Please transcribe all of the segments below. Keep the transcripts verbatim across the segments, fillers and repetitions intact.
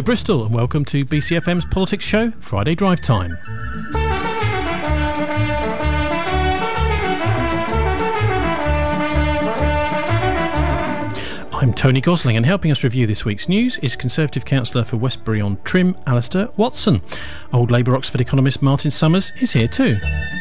Hello Bristol and welcome to B C F M's Politics Show, Friday Drive Time. I'm Tony Gosling, and helping us review this week's news is Conservative Councillor for Westbury-on-Trim, Alistair Watson. Old Labour Oxford economist Martin Summers is here too.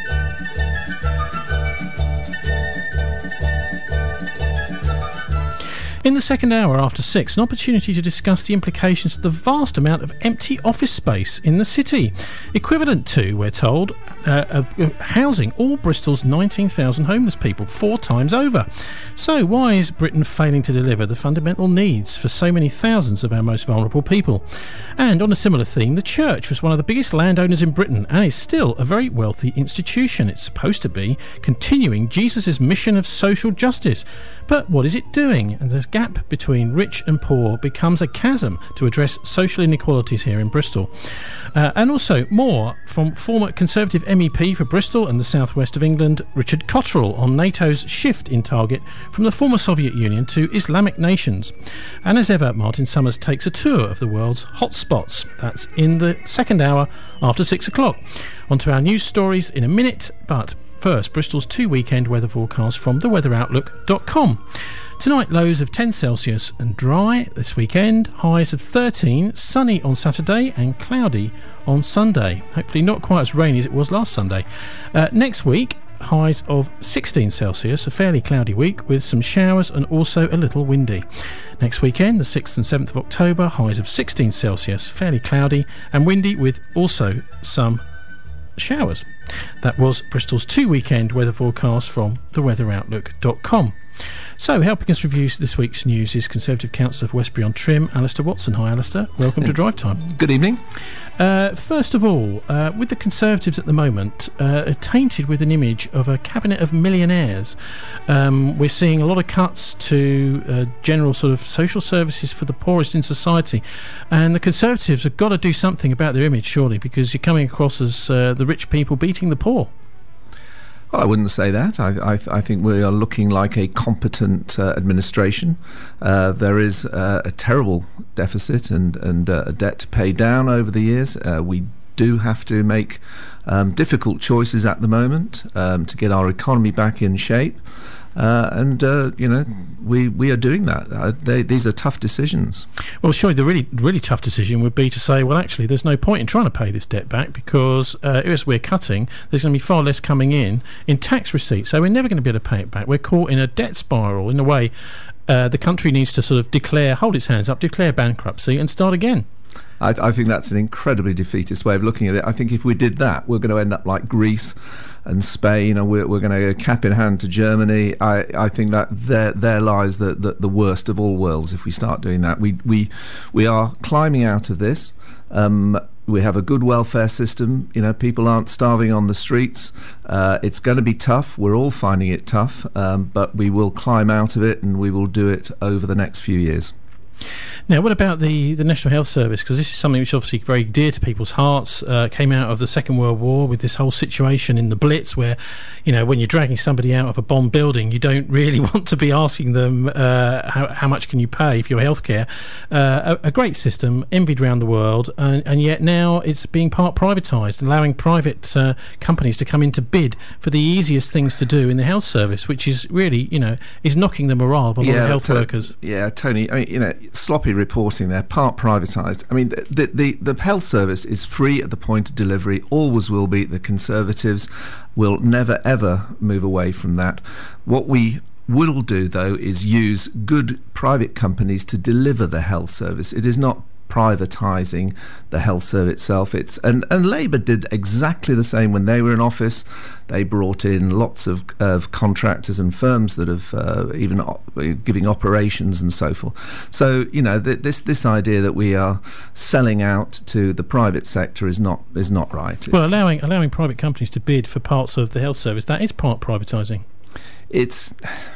In the second hour after six, an opportunity to discuss the implications of the vast amount of empty office space in the city, equivalent to, we're told, uh, uh, housing all Bristol's nineteen thousand homeless people four times over. So why is Britain failing to deliver the fundamental needs for so many thousands of our most vulnerable people? And on a similar theme, the church was one of the biggest landowners in Britain and is still a very wealthy institution. It's supposed to be continuing Jesus' mission of social justice. But what is it doing? And there's gap between rich and poor becomes a chasm to address social inequalities here in Bristol. Uh, and also more from former Conservative M E P for Bristol and the southwest of England, Richard Cotterill, on NATO's shift in target from the former Soviet Union to Islamic nations. And as ever, Martin Summers takes a tour of the world's hotspots. That's in the second hour after six o'clock. On to our news stories in a minute, but first, Bristol's two weekend weather forecast from the weather outlook dot com. Tonight, lows of ten Celsius and dry. This weekend, highs of thirteen, sunny on Saturday and cloudy on Sunday. Hopefully not quite as rainy as it was last Sunday. Uh, next week, highs of sixteen Celsius, a fairly cloudy week with some showers and also a little windy. Next weekend, the sixth and seventh of October, highs of sixteen Celsius, fairly cloudy and windy with also some showers. That was Bristol's two weekend weather forecast from the weather outlook dot com. So, helping us review this week's news is Conservative Councillor for Westbury-on-Trim, Alistair Watson. Hi, Alistair. Welcome to Drive Time. Good evening. Uh, first of all, uh, with the Conservatives at the moment, uh, tainted with an image of a cabinet of millionaires, um, we're seeing a lot of cuts to uh, general sort of social services for the poorest in society, and the Conservatives have got to do something about their image, surely, because you're coming across as uh, the rich people beating the poor. Well, I wouldn't say that. I, I, I think we are looking like a competent uh, administration. Uh, there is uh, a terrible deficit and, and uh, a debt to pay down over the years. Uh, we do have to make um, difficult choices at the moment um, to get our economy back in shape. Uh, and, uh, you know, we we are doing that. Uh, they, these are tough decisions. Well, surely the really, really tough decision would be to say, well, actually, there's no point in trying to pay this debt back because uh, as we're cutting, there's going to be far less coming in in tax receipts. So we're never going to be able to pay it back. We're caught in a debt spiral. In a way, uh, the country needs to sort of declare, hold its hands up, declare bankruptcy and start again. I, I think that's an incredibly defeatist way of looking at it. I think if we did that, we're going to end up like Greece and Spain, and we're, we're going to go cap in hand to Germany. I, I think that there there lies the, the, the worst of all worlds if we start doing that. We we we are climbing out of this. Um, we have a good welfare system. You know, people aren't starving on the streets. Uh, it's going to be tough. We're all finding it tough, um, but we will climb out of it, and we will do it over the next few years. Now, what about the, the National Health Service? Because this is something which is obviously very dear to people's hearts. Uh, came out of the Second World War with this whole situation in the Blitz where, you know, when you're dragging somebody out of a bomb building, you don't really want to be asking them uh, how, how much can you pay for your healthcare. Uh, a, a great system, envied around the world, and, and yet now it's being part privatised, allowing private uh, companies to come in to bid for the easiest things to do in the health service, which is really, you know, is knocking the morale of a lot yeah, of health to- workers. Yeah, Tony, I mean, you know, sloppy reporting there, part privatised. I mean, the, the the health service is free at the point of delivery, always will be. The Conservatives will never ever move away from that. What we will do, though, is use good private companies to deliver the health service. It is not privatising the health service itself. It's and, and Labour did exactly the same when they were in office. They brought in lots of, of contractors and firms that have uh, even op- giving operations and so forth. So, you know, th- this this idea that we are selling out to the private sector is not is not right. Well, It's, allowing allowing private companies to bid for parts of the health service, that is part privatising. it's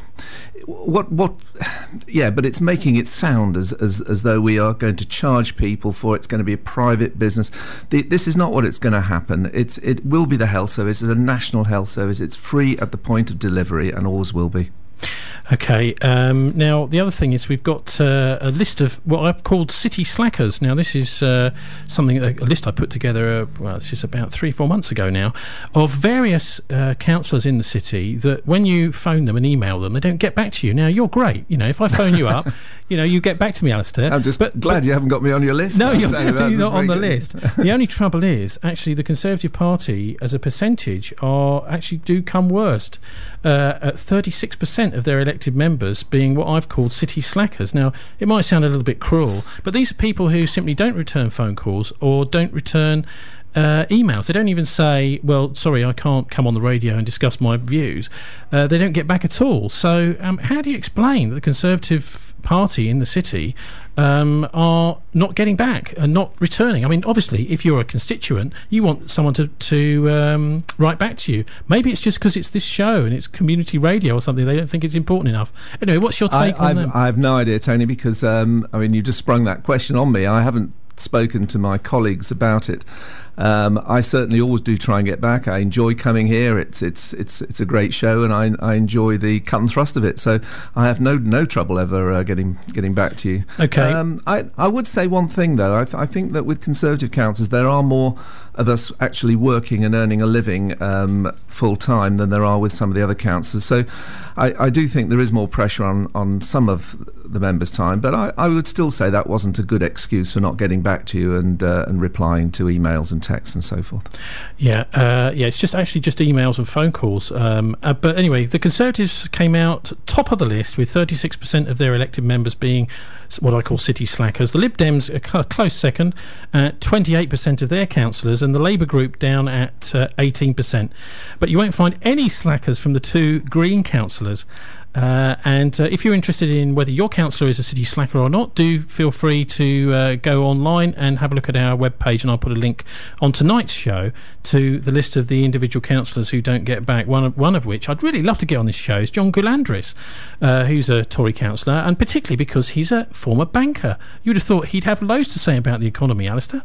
what what yeah but it's making it sound as, as as though we are going to charge people for it's going to be a private business. The, this is not what it's going to happen. It's it will be the health service. It's a national health service. It's free at the point of delivery and always will be. Okay. Um, now, the other thing is we've got uh, a list of what I've called city slackers. Now, this is uh, something, a, a list I put together, uh, well, it's just about three, four months ago now, of various uh, councillors in the city that when you phone them and email them, they don't get back to you. Now, you're great. You know, if I phone you up, you know, you get back to me, Alistair. I'm just but, glad but, you haven't got me on your list. No, you're so definitely not on the good. list. The only trouble is, actually, the Conservative Party, as a percentage, are actually do come worst uh, at thirty-six percent of their elected members being what I've called city slackers. Now, it might sound a little bit cruel, but these are people who simply don't return phone calls or don't return Uh, emails. They don't even say, well, sorry, I can't come on the radio and discuss my views. Uh, they don't get back at all. So um, how do you explain that the Conservative Party in the city um, are not getting back and not returning? I mean, obviously, if you're a constituent, you want someone to, to um, write back to you. Maybe it's just because it's this show and it's community radio or something. They don't think it's important enough. Anyway, what's your take I, on I've, that? I have no idea, Tony, because, um, I mean, you just sprung that question on me. I haven't spoken to my colleagues about it. Um, I certainly always do try and get back. I enjoy coming here. It's it's it's it's a great show, and I I enjoy the cut and thrust of it. So I have no no trouble ever uh, getting getting back to you. Okay. Um, I I would say one thing though. I th- I think that with Conservative councillors there are more of us actually working and earning a living um, full time than there are with some of the other councillors. So I, I do think there is more pressure on on some of the members' time, but I, I would still say that wasn't a good excuse for not getting back to you and uh, and replying to emails and texts and so forth. Yeah, uh, yeah, it's just actually just emails and phone calls. Um, uh, but anyway, the Conservatives came out top of the list with thirty-six percent of their elected members being what I call city slackers. The Lib Dems a close second at twenty-eight percent of their councillors, and the Labour group down at uh, eighteen percent. But you won't find any slackers from the two Green councillors. Uh, and uh, if you're interested in whether your councillor is a city slacker or not, do feel free to uh, go online and have a look at our webpage, and I'll put a link on tonight's show to the list of the individual councillors who don't get back, one of, one of which I'd really love to get on this show is John Goulandris, uh, who's a Tory councillor, and particularly because he's a former banker. You would have thought he'd have loads to say about the economy, Alistair.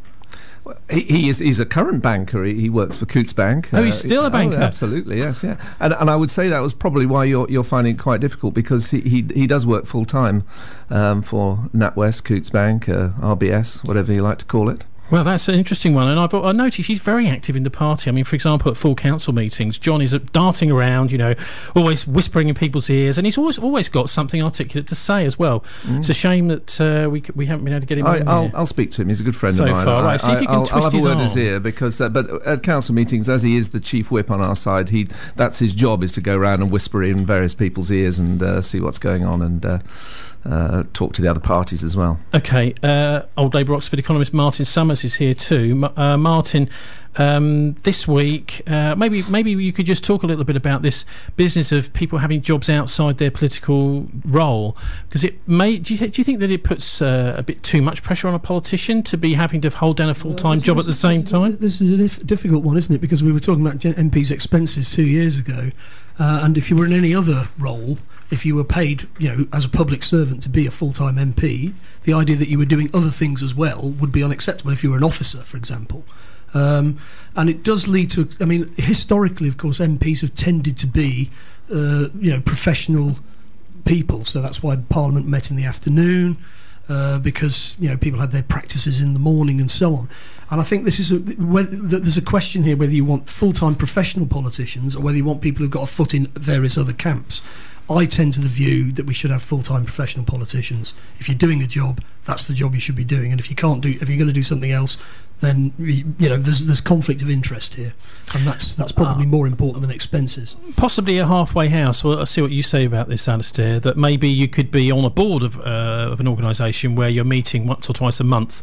He, he is he's a current banker. He, he works for Coutts Bank. Oh, he's still uh, a banker. Oh, absolutely, yes, yeah. And and I would say that was probably why you're you're finding it quite difficult, because he he, he does work full time um, for NatWest, Coutts Bank, uh, R B S, whatever you like to call it. Well, that's an interesting one, and I've I noticed he's very active in the party. I mean, for example, at full council meetings, John is darting around, you know, always whispering in people's ears, and he's always always got something articulate to say as well. Mm. It's a shame that uh, we we haven't been able to get him. I, on I'll here. I'll speak to him. He's a good friend so of mine. far, I, right? See if you can I'll, twist I'll have his a word arm. in his ear, because uh, but at council meetings, as he is the chief whip on our side, he that's his job, is to go around and whisper in various people's ears and uh, see what's going on and. Uh, Uh, talk to the other parties as well. Okay, uh, old Labour Oxford economist Martin Summers is here too. Uh, Martin, um, this week, uh, maybe maybe you could just talk a little bit about this business of people having jobs outside their political role, because it may. Do you, do you think that it puts uh, a bit too much pressure on a politician to be having to hold down a full-time well, job at the same time? This is a dif- difficult one, isn't it? Because we were talking about M P's expenses two years ago, uh, and if you were in any other role. If you were paid, you know, as a public servant to be a full-time M P, the idea that you were doing other things as well would be unacceptable if you were an officer, for example. Um, and it does lead to, I mean, historically, of course, M Ps have tended to be, uh, you know, professional people. So that's why Parliament met in the afternoon, uh, because, you know, people had their practices in the morning and so on. And I think this is a, whether, there's a question here whether you want full-time professional politicians or whether you want people who've got a foot in various other camps. I tend to the view that we should have full-time professional politicians. If you're doing a job, that's the job you should be doing. And if you can't do, if you're going to do something else, then you know there's there's conflict of interest here, and that's that's probably more important than expenses. Possibly a halfway house. Well, I'll see what you say about this, Alistair. That maybe you could be on a board of uh, of an organisation where you're meeting once or twice a month,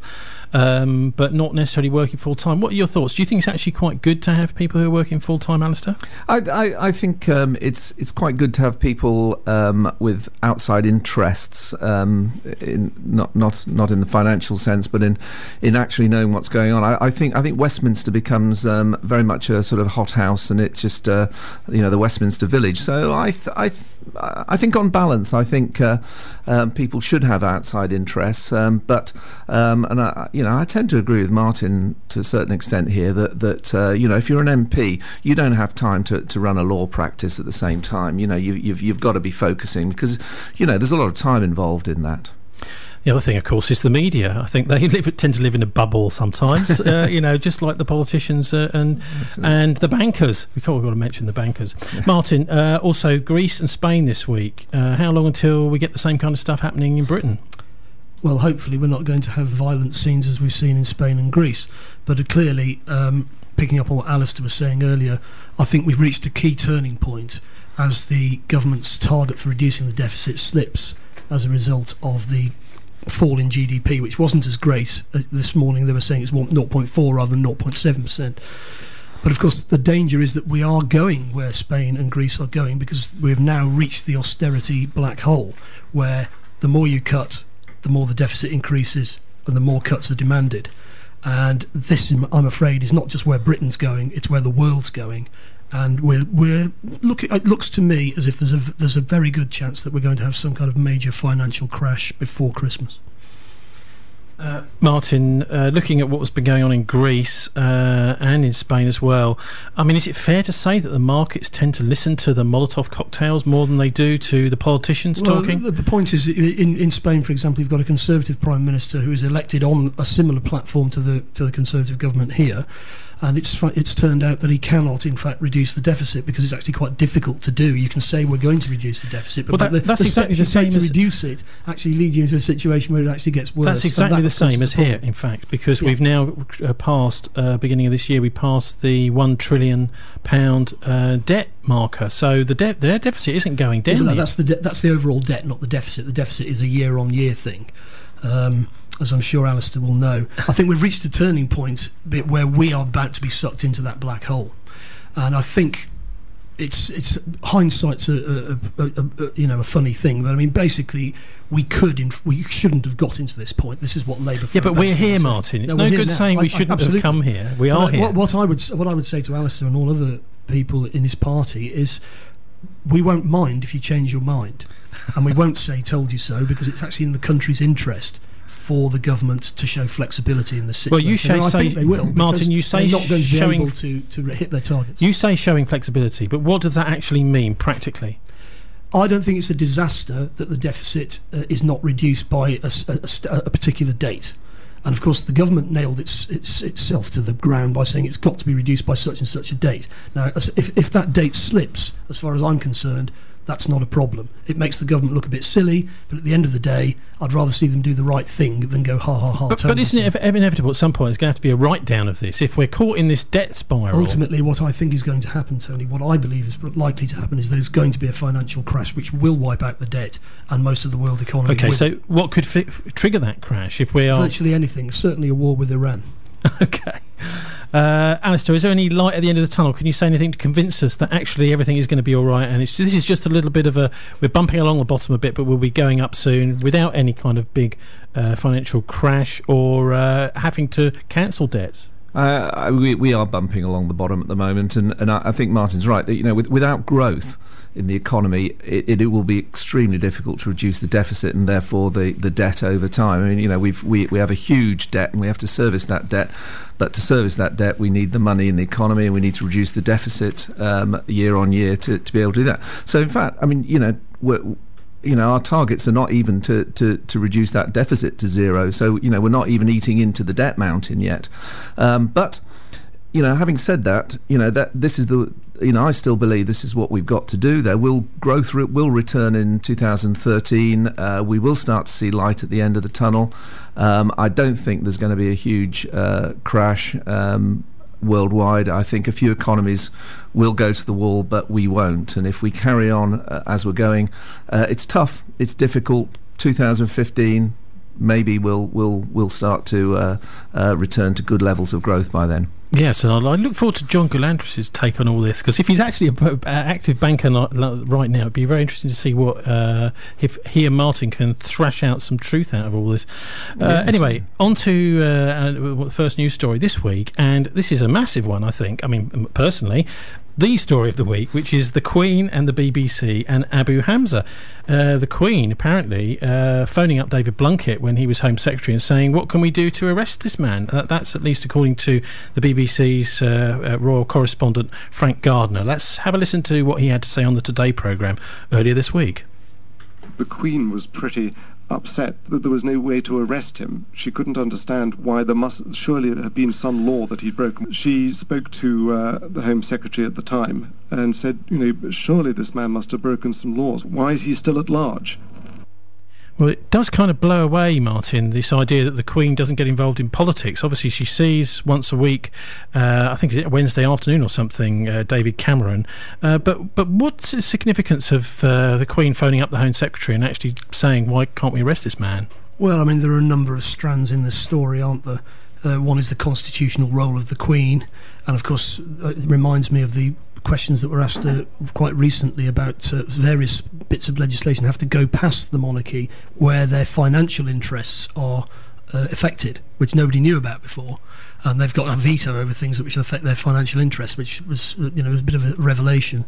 um, but not necessarily working full time. What are your thoughts? Do you think it's actually quite good to have people who are working full time, Alistair? I, I, I think um, it's it's quite good to have people um, with outside interests, um, in not not not not in the financial sense, but in in actually knowing what's going on. I, I think I think Westminster becomes um, very much a sort of hothouse, and it's just uh, you know the Westminster Village. So I th- I th- I think on balance, I think uh, um, people should have outside interests, um, but um, and I, you know I tend to agree with Martin to a certain extent here that that uh, you know if you're an M P, you don't have time to, to run a law practice at the same time. You know you, you've you've got to be focusing because you know there's a lot of time involved in that. The other thing, of course, is the media. I think they live, tend to live in a bubble sometimes, uh, you know, just like the politicians uh, and and the bankers. We've got to mention the bankers. Yeah. Martin, uh, also Greece and Spain this week. Uh, how long until we get the same kind of stuff happening in Britain? Well, hopefully we're not going to have violent scenes as we've seen in Spain and Greece. But uh, clearly, um, picking up on what Alistair was saying earlier, I think we've reached a key turning point as the government's target for reducing the deficit slips as a result of the fall in G D P, which wasn't as great. Uh, this morning they were saying it's zero point four rather than zero point seven percent. But of course the danger is that we are going where Spain and Greece are going, because we have now reached the austerity black hole, where the more you cut, the more the deficit increases and the more cuts are demanded. And this, I'm afraid, is not just where Britain's going, it's where the world's going. And we're we're looking. It looks to me as if there's a there's a very good chance that we're going to have some kind of major financial crash before Christmas. Uh, Martin, uh, looking at what's been going on in Greece uh, and in Spain as well, I mean, is it fair to say that the markets tend to listen to the Molotov cocktails more than they do to the politicians well, talking? The, the point is, in, in Spain, for example, you've got a Conservative Prime Minister who is elected on a similar platform to the to the Conservative government here. And it's it's turned out that he cannot, in fact, reduce the deficit because it's actually quite difficult to do. You can say we're going to reduce the deficit, but, well, that, the, that's the exactly steps the you take same to as reduce it actually lead you into a situation where it actually gets worse. That's exactly that, the same as the here, in fact, because yeah. we've now uh, passed, uh, beginning of this year, we passed the one trillion pound uh, debt marker. So the de- their deficit isn't going down. Yeah, that's the de- that's the overall debt, not the deficit. The deficit is a year-on-year thing. Um, as I'm sure Alistair will know. I think we've reached a turning point bit where we are about to be sucked into that black hole. And I think it's it's hindsight's a, a, a, a, a you know a funny thing, but I mean basically we could inf- we shouldn't have got into this point. This is what Labour. Yeah, but we're here, Martin. It's no, no good saying I, we shouldn't I, have come here. We are but here. What, what I would what I would say to Alistair and all other people in his party is, we won't mind if you change your mind, and we won't say "told you so" because it's actually in the country's interest for the government to show flexibility in the situation. Well, you say, I think they will, Martin. You say they're not going to be showing able to, to hit their targets. You say showing flexibility, but what does that actually mean practically? I don't think it's a disaster that the deficit uh, is not reduced by a, a, a, a particular date. And of course, the government nailed its, its, itself to the ground by saying it's got to be reduced by such and such a date. Now, as, if, if that date slips, as far as I'm concerned, that's not a problem. It makes the government look a bit silly, but at the end of the day, I'd rather see them do the right thing than go ha ha ha. But, but isn't it inevitable at some point there's going to have to be a write down of this if we're caught in this debt spiral? Ultimately, what I think is going to happen, Tony, what I believe is likely to happen is there's going to be a financial crash which will wipe out the debt and most of the world economy. Okay, will. so what could fi- trigger that crash if we are... Virtually anything, certainly a war with Iran. Okay. Uh, Alistair, is there any light at the end of the tunnel? Can you say anything to convince us that actually everything is going to be all right and it's, this is just a little bit of a... We're bumping along the bottom a bit, but we'll be going up soon without any kind of big uh, financial crash or uh, having to cancel debts? Uh, we, we are bumping along the bottom at the moment, and, and I, I think Martin's right that you know with, without growth in the economy, it, it, it will be extremely difficult to reduce the deficit and therefore the, the debt over time. I mean, you know, we've we, we have a huge debt and we have to service that debt, but to service that debt, we need the money in the economy and we need to reduce the deficit um, year on year to, to be able to do that. So, in fact, I mean, you know, we're, you know, our targets are not even to, to, to reduce that deficit to zero. So, you know, we're not even eating into the debt mountain yet. Um, but, you know, having said that, you know, that this is the, you know, I still believe this is what we've got to do. There will growth re- will return in two thousand thirteen. Uh, we will start to see light at the end of the tunnel. Um, I don't think there's going to be a huge uh, crash um, worldwide. I think a few economies will go to the wall, but we won't. And if we carry on uh, as we're going, uh, it's tough. It's difficult. two thousand fifteen, maybe we'll we'll we'll start to uh, uh, return to good levels of growth by then. Yes, and I look forward to John Galantris's take on all this, because if he's actually an active banker right now, it'd be very interesting to see what uh, if he and Martin can thrash out some truth out of all this. Uh, yes. Anyway, on to uh, the first news story this week, and this is a massive one, I think. I mean, personally, the story of the week, which is the Queen and the B B C and Abu Hamza. Uh, the Queen apparently uh, phoning up David Blunkett when he was Home Secretary and saying, what can we do to arrest this man? Uh, that's at least according to the B B C's uh, uh, royal correspondent Frank Gardner. Let's have a listen to what he had to say on the Today programme earlier this week. The Queen was pretty upset that there was no way to arrest him. She couldn't understand why there must surely have been some law that he'd broken. She spoke to uh, the Home Secretary at the time and said, you know, surely this man must have broken some laws. Why is he still at large? Well, it does kind of blow away, Martin, this idea that the Queen doesn't get involved in politics. Obviously, she sees once a week, uh, I think it's Wednesday afternoon or something, uh, David Cameron. Uh, but but what's the significance of uh, the Queen phoning up the Home Secretary and actually saying, why can't we arrest this man? Well, I mean, there are a number of strands in this story, aren't there? Uh, one is the constitutional role of the Queen, and of course, uh, it reminds me of the questions that were asked uh, quite recently about uh, various bits of legislation have to go past the monarchy where their financial interests are uh, affected, which nobody knew about before, and they've got a veto over things which affect their financial interests, which was, you know, was a bit of a revelation.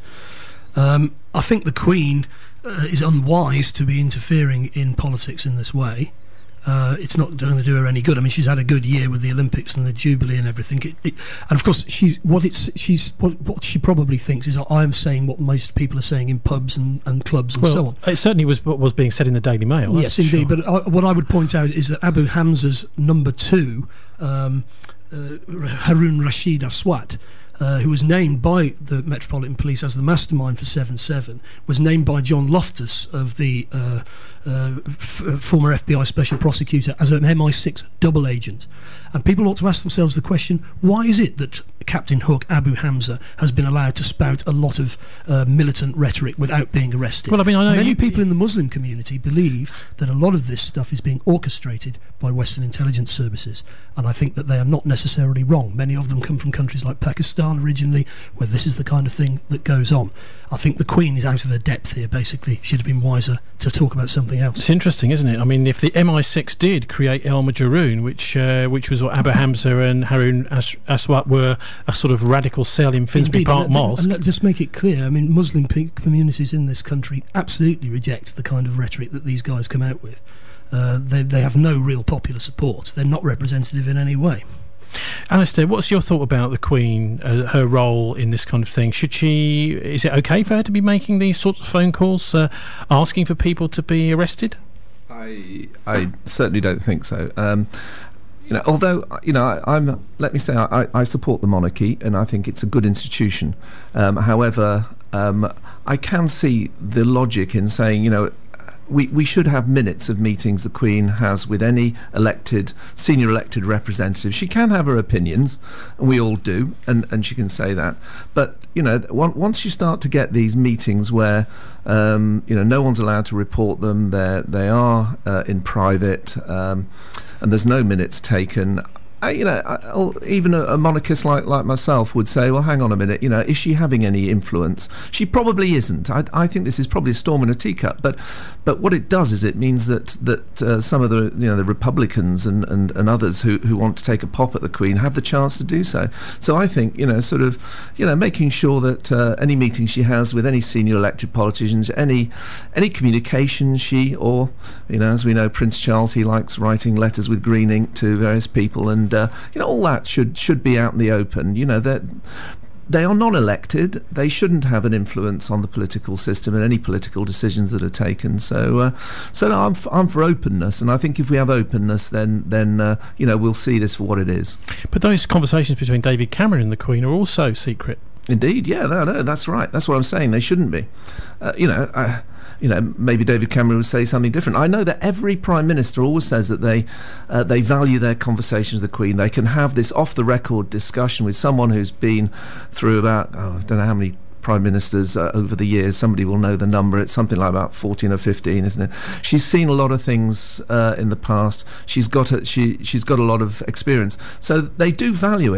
Um, I think the Queen uh, is unwise to be interfering in politics in this way. Uh, it's not going to do her any good. I mean, she's had a good year with the Olympics and the Jubilee and everything. It, it, and of course, she's what it's she's what, what she probably thinks is I'm saying what most people are saying in pubs and, and clubs and well, so on. It certainly was what was being said in the Daily Mail. Yes, indeed. Sure. But I, what I would point out is that Abu Hamza's number two, um, uh, Harun Rashid Aswat, Uh, who was named by the Metropolitan Police as the mastermind for seven seven, was named by John Loftus of the uh, uh, f- former F B I Special Prosecutor as an M I six double agent. And people ought to ask themselves the question, why is it that Captain Hook, Abu Hamza, has been allowed to spout a lot of uh, militant rhetoric without being arrested? Well, I mean, I know Many you, people in the Muslim community believe that a lot of this stuff is being orchestrated by Western intelligence services, and I think that they are not necessarily wrong. Many of them come from countries like Pakistan originally, where this is the kind of thing that goes on. I think the Queen is out of her depth here, basically. She'd have been wiser to talk about something else. It's interesting, isn't it? I mean, if the M I six did create El Majaroon, which uh, which was what Abu Hamza and Harun As- Aswat were a sort of radical cell in Finsbury Indeed, Park and Mosque. And let's just make it clear, I mean, Muslim pe- communities in this country absolutely reject the kind of rhetoric that these guys come out with. Uh, they, they have no real popular support. They're not representative in any way. Alistair, what's your thought about the Queen, uh, her role in this kind of thing? Should she, is it okay for her to be making these sorts of phone calls, uh, asking for people to be arrested? I I certainly don't think so. Um, you know, although you know, I, I'm let me say I, I support the monarchy and I think it's a good institution. Um, however, um, I can see the logic in saying, you know, We, we should have minutes of meetings the Queen has with any elected, senior elected representative. She can have her opinions, and we all do, and, and she can say that. But, you know, once you start to get these meetings where, um, you know, no one's allowed to report them, they're, they are uh, in private, um, and there's no minutes taken, I, you know, I, even a, a monarchist like, like myself would say, well, hang on a minute, you know, is she having any influence? She probably isn't. I, I think this is probably a storm in a teacup. But but what it does is it means that that uh, some of the, you know, the Republicans and, and, and others who, who want to take a pop at the Queen have the chance to do so. So I think, you know, sort of, you know, making sure that uh, any meeting she has with any senior elected politicians, any any communication she, or, you know, as we know, Prince Charles, he likes writing letters with green ink to various people, and And uh, you know, all that should should be out in the open. You know, that they are non-elected. They shouldn't have an influence on the political system and any political decisions that are taken. So, uh, so no, I'm f- I'm for openness, and I think if we have openness, then then uh, you know, we'll see this for what it is. But those conversations between David Cameron and the Queen are also secret. Indeed, yeah, no, no, that's right. That's what I'm saying. They shouldn't be. Uh, you know. I, You know, maybe David Cameron would say something different. I know that every Prime Minister always says that they uh, they value their conversations with the Queen. They can have this off-the-record discussion with someone who's been through about, oh, I don't know how many Prime Ministers uh, over the years. Somebody will know the number. It's something like about fourteen or fifteen, isn't it? She's seen a lot of things uh, in the past. She's got a, she she's got a lot of experience. So they do value it.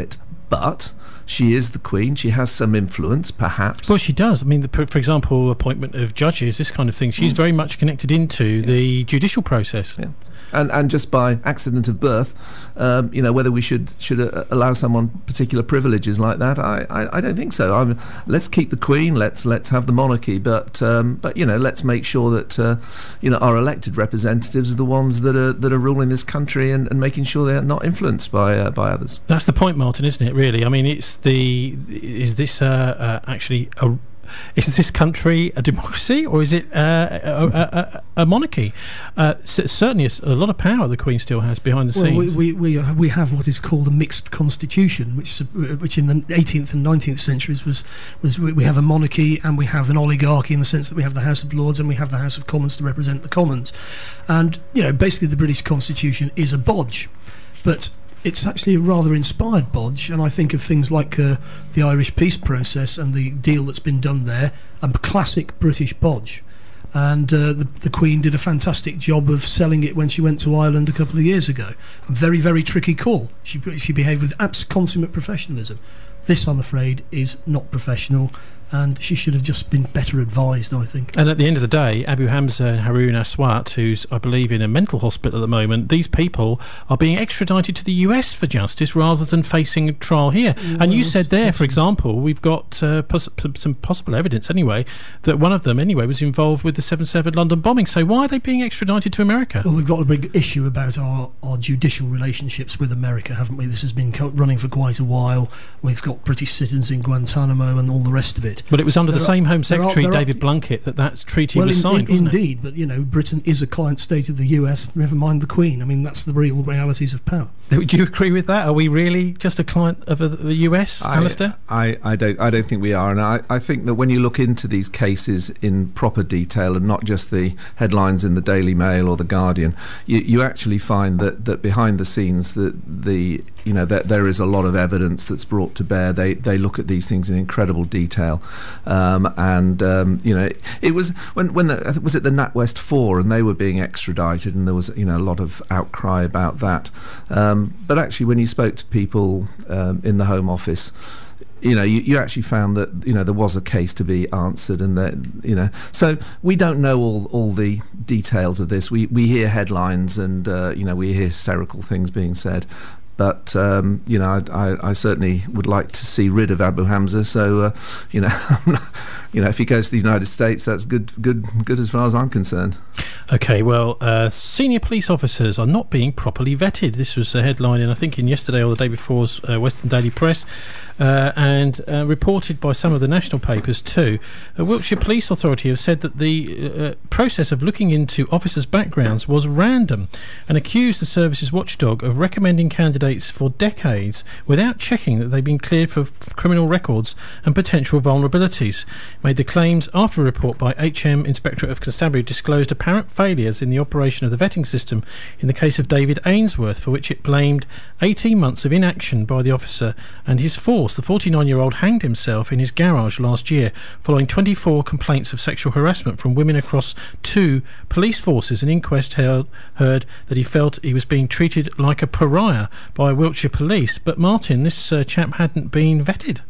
but she is the Queen. She has some influence, perhaps. Well, she does. I mean, the, for example, appointment of judges, this kind of thing. She's mm. very much connected into yeah. the judicial process. Yeah. And and just by accident of birth, um, you know, whether we should should uh, allow someone particular privileges like that, I, I, I don't think so. I'm, let's keep the Queen. Let's let's have the monarchy, but um, but you know, let's make sure that uh, you know our elected representatives are the ones that are that are ruling this country and, and making sure they're not influenced by uh, by others. That's the point, Martin, isn't it? Really, I mean, it's the is this uh, uh, actually a Is this country a democracy, or is it uh, a, a, a monarchy? Uh, c- certainly, a, a lot of power the Queen still has behind the well, scenes. We, we, we, we have what is called a mixed constitution, which which in the eighteenth and nineteenth centuries was, was we have a monarchy and we have an oligarchy, in the sense that we have the House of Lords and we have the House of Commons to represent the Commons. And, you know, basically the British constitution is a bodge. But it's actually a rather inspired bodge, and I think of things like uh, the Irish peace process and the deal that's been done there, a classic British bodge. And uh, the, the Queen did a fantastic job of selling it when she went to Ireland a couple of years ago. A very, very tricky call. She, she behaved with abs- consummate professionalism. This, I'm afraid, is not professional, and she should have just been better advised, I think. And at the end of the day, Abu Hamza and Haroon Aswat, who's, I believe, in a mental hospital at the moment, these people are being extradited to the U S for justice rather than facing a trial here. Well, and you said there, for example, we've got uh, pos- some possible evidence, anyway, that one of them, anyway, was involved with the seven seven London bombing. So why are they being extradited to America? Well, we've got a big issue about our, our judicial relationships with America, haven't we? This has been co- running for quite a while. We've got British citizens in Guantanamo and all the rest of it. But it was under there the same are, Home Secretary, are, David are, Blunkett, that that treaty well, was in, signed, in, wasn't indeed, it? But, you know, Britain is a client state of the U S, never mind the Queen. I mean, that's the real realities of power. Would you agree with that? Are we really just a client of the U S, I, Alistair? I, I don't I don't think we are, and I, I think that when you look into these cases in proper detail and not just the headlines in the Daily Mail or the Guardian, you, you actually find that, that behind the scenes that the you know that there is a lot of evidence that's brought to bear. They they look at these things in incredible detail, um, and um, you know it, it was when when the, was it the NatWest Four and they were being extradited, and there was you know a lot of outcry about that. Um, but actually, when you spoke to people um, in the Home Office, you know, you, you actually found that, you know, there was a case to be answered, and that, you know, so we don't know all, all the details of this. We we hear headlines and, uh, you know, we hear hysterical things being said. But, um, you know, I, I, I certainly would like to see rid of Abu Hamza. So, uh, you know, you know, if he goes to the United States, that's good, good, good as far as I'm concerned. OK, well, uh, senior police officers are not being properly vetted. This was a headline, in, I think, in yesterday or the day before's uh, Western Daily Press, uh, and uh, reported by some of the national papers too. The Wiltshire Police Authority have said that the uh, process of looking into officers' backgrounds was random, and accused the service's watchdog of recommending candidates for decades without checking that they've been cleared for f- criminal records and potential vulnerabilities. Made the claims after a report by H M Inspectorate of Constabulary disclosed apparent failures in the operation of the vetting system in the case of David Ainsworth, for which it blamed eighteen months of inaction by the officer and his force. The forty-nine-year-old hanged himself in his garage last year following twenty-four complaints of sexual harassment from women across two police forces. An inquest held, heard that he felt he was being treated like a pariah by Wiltshire Police. But Martin, this uh, chap hadn't been vetted.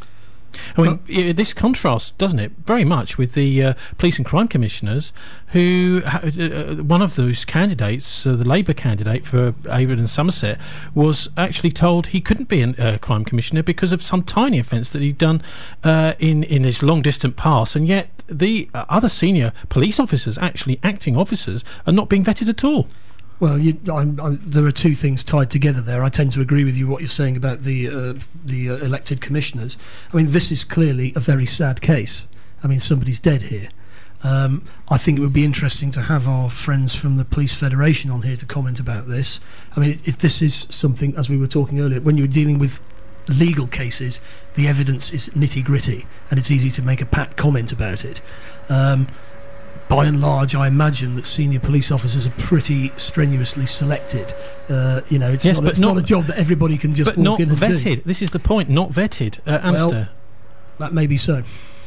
I mean, well, this contrasts, doesn't it, very much with the uh, police and crime commissioners who, uh, one of those candidates, uh, the Labour candidate for Avon and Somerset, was actually told he couldn't be a uh, crime commissioner because of some tiny offence that he'd done uh, in, in his long-distant past, and yet the uh, other senior police officers, actually acting officers, are not being vetted at all. Well, you, I'm, I'm, there are two things tied together there. I tend to agree with you what you're saying about the uh, the uh, elected commissioners. I mean, this is clearly a very sad case. I mean, somebody's dead here. Um, I think it would be interesting to have our friends from the Police Federation on here to comment about this. I mean, if this is something, as we were talking earlier, when you're dealing with legal cases, the evidence is nitty-gritty, and it's easy to make a pat comment about it. Um, By and large, I imagine that senior police officers are pretty strenuously selected. Uh, you know, it's, yes, not, but it's not, not a job that everybody can just but walk not in and vetted. do. This is the point, not vetted. Uh, Alistair. Well, that may be so.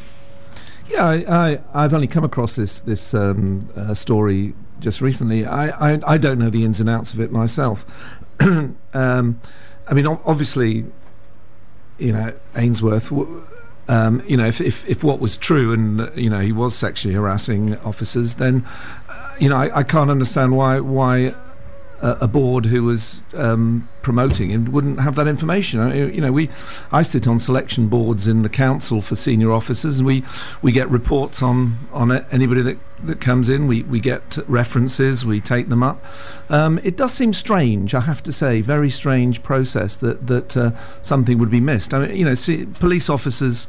Yeah, I, I, I've only come across this this um, uh, story just recently. I, I, I don't know the ins and outs of it myself. um, I mean, obviously, you know, Ainsworth. W- Um, you know, if, if if what was true, and uh, you know, he was sexually harassing officers, then uh, you know, I, I can't understand why why a, a board who was um, promoting him wouldn't have that information. I, you know, we I sit on selection boards in the council for senior officers, and we we get reports on on anybody that that comes in. We we get references, we take them up. Um, it does seem strange, I have to say, very strange process that that uh, something would be missed. I mean, you know, see, police officers,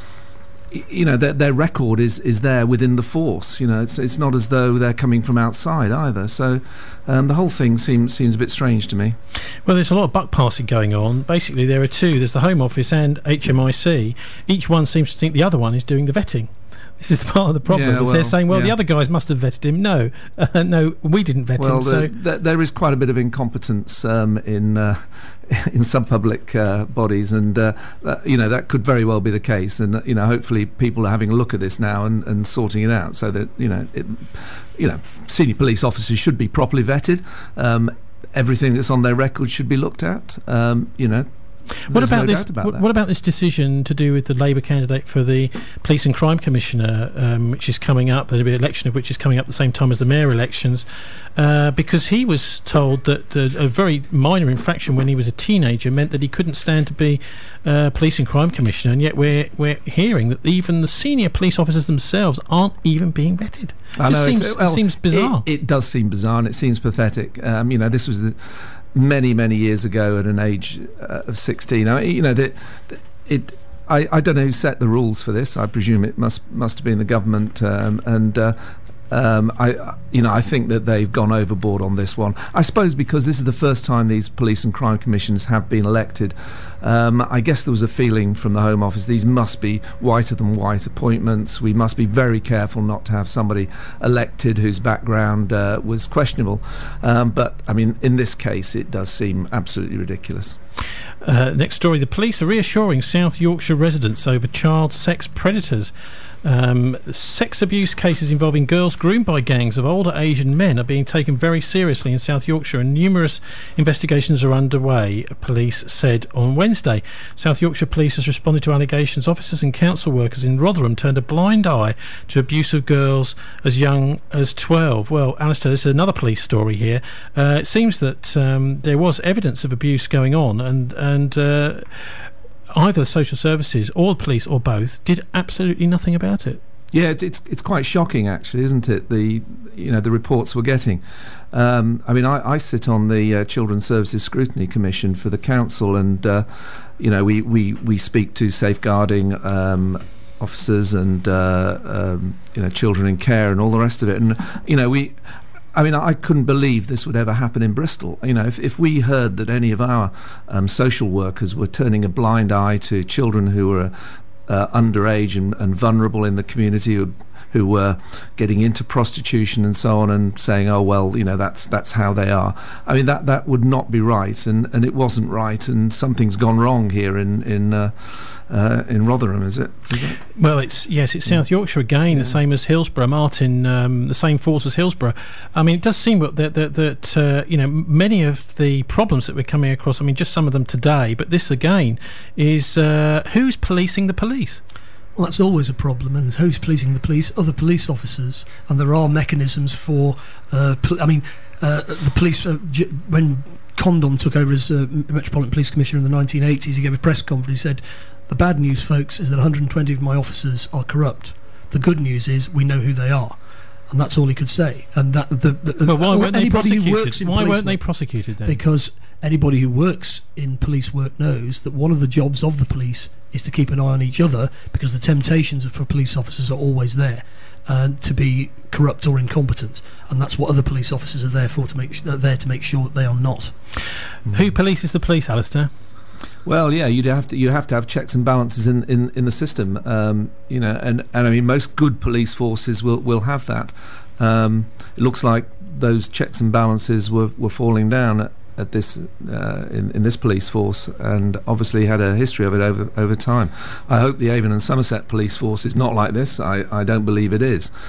you know, their their record is is there within the force. You know, it's it's not as though they're coming from outside either. So um, the whole thing seems seems a bit strange to me. Well, there's a lot of buck passing going on. Basically, there are two. There's the Home Office and H M I C. Each one seems to think the other one is doing the vetting. This is part of the problem. Yeah, is well, they're saying, well, yeah. the other guys must have vetted him. No, uh, no, we didn't vet well, him. the, So the, there is quite a bit of incompetence um, in uh, in some public uh, bodies, and uh, that, you know, that could very well be the case. And uh, you know, hopefully, people are having a look at this now and, and sorting it out, so that you know, it, you know, senior police officers should be properly vetted. Um, everything that's on their record should be looked at. Um, you know. What about no this? doubt about What, that. what about this decision to do with the Labour candidate for the Police and Crime Commissioner, um, which is coming up? The election of which is coming up at the same time as the mayor elections, uh, because he was told that uh, a very minor infraction when he was a teenager meant that he couldn't stand to be uh, Police and Crime Commissioner, and yet we're we're hearing that even the senior police officers themselves aren't even being vetted. It I just know, seems, it's- well, it seems bizarre. It, it does seem bizarre, and it seems pathetic. Um, you know, this was the many, many years ago at an age uh, of sixteen. I mean, you know, that it. I, I don't know who set the rules for this. I presume it must must have been the government, um, and uh, um, I, you know, I think that they've gone overboard on this one. I suppose because this is the first time these police and crime commissions have been elected. Um, I guess there was a feeling from the Home Office these must be whiter than white appointments. We must be very careful not to have somebody elected whose background uh, was questionable. Um, but I mean, in this case, it does seem absolutely ridiculous. Uh, next story: the police are reassuring South Yorkshire residents over child sex predators. Um, sex abuse cases involving girls groomed by gangs of older Asian men are being taken very seriously in South Yorkshire, and numerous investigations are underway, police said on Wednesday. South Yorkshire Police has responded to allegations officers and council workers in Rotherham turned a blind eye to abuse of girls as young as twelve. Well, Alistair, this is another police story here. Uh, it seems that um, there was evidence of abuse going on, and and uh, either social services or the police or both did absolutely nothing about it. Yeah, it's it's, it's quite shocking, actually, isn't it? The you know the reports we're getting. Um, I mean, I, I sit on the uh, Children's Services Scrutiny Commission for the council, and uh, you know we, we, we speak to safeguarding um, officers and uh, um, you know children in care and all the rest of it, and you know we. I mean, I couldn't believe this would ever happen in Bristol. You know, if, if we heard that any of our um, social workers were turning a blind eye to children who were uh, underage and, and vulnerable in the community, who, who were getting into prostitution and so on, and saying, "Oh well, you know, that's that's how they are." I mean, that that would not be right, and, and it wasn't right, and something's gone wrong here in in. Uh, Uh, in Rotherham, is it? Is it? Well, it's yes, it's South Yorkshire again, Yeah. the same as Hillsborough, Martin, um, the same force as Hillsborough. I mean, it does seem that that, that uh, you know many of the problems that we're coming across. I mean, just some of them today, but this again is uh, who's policing the police. Well, that's always a problem, and who's policing the police? Other police officers, and there are mechanisms for. Uh, pol- I mean, uh, the police uh, j- when Condon took over as uh, Metropolitan Police Commissioner in the nineteen eighties, he gave a press conference. He said, "The bad news, folks, is that one hundred twenty of my officers are corrupt. The good news is we know who they are." And that's all he could say. And that the, the Well, why weren't they anybody who works prosecuted? in Why police weren't they work- prosecuted then? Because anybody who works in police work knows that one of the jobs of the police is to keep an eye on each other, because the temptations for police officers are always there, and to be corrupt or incompetent, and that's what other police officers are there for, to make are there to make sure that they are not. Who polices the police, Alistair? Well, yeah, you'd have to you have to have checks and balances in, in, in the system, um, you know, and, and I mean most good police forces will will have that. Um, it looks like those checks and balances were, were falling down at, at this uh, in, in this police force, and obviously had a history of it over over time. I hope the Avon and Somerset police force is not like this. I, I don't believe it is.